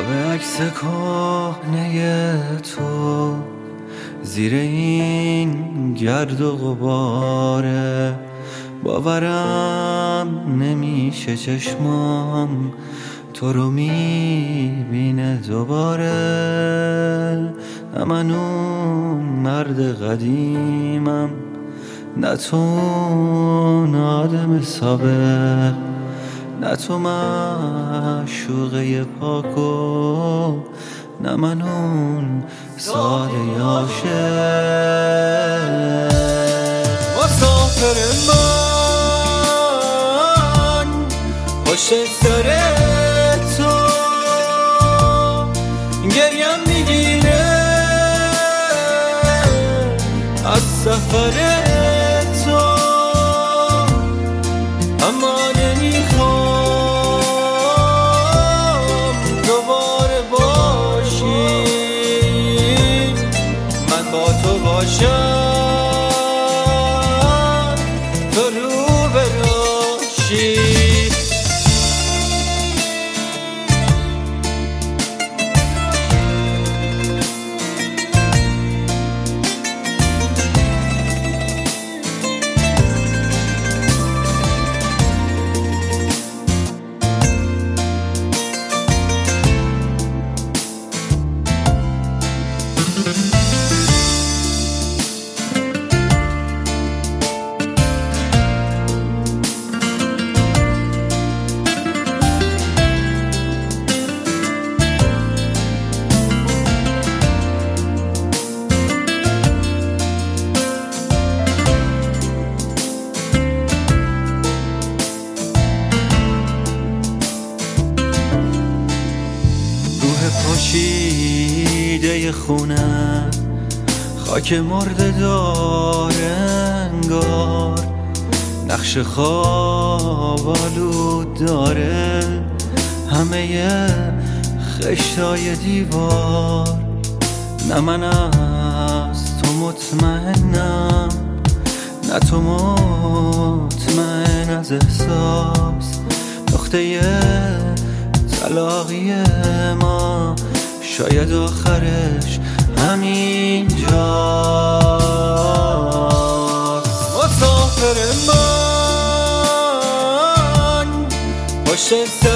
شب عکس کهنه تو زیر این گرد و غباره، باورم نمیشه چشمام تو رو میبینه دوباره. نه من اون مرد قدیمم، نه تو اون آدم سابق، نه تو معشوقه پاکو، نه من اون ساده عاشق. مسافر من پشت سر تو گریم میگیره از سفر تو، اما نمیخوام دوباره باشی، من با تو باشم تو رو براشی. پاشیده خونه خاک مرده داره انگار، نقش خواب آلود داره همه خشتای دیوار. نه من از تو مطمئنم، نه تو مطمئن از احساس. نقطه تلاقی ما شاید آخرش همین جاست. مسافر من پشت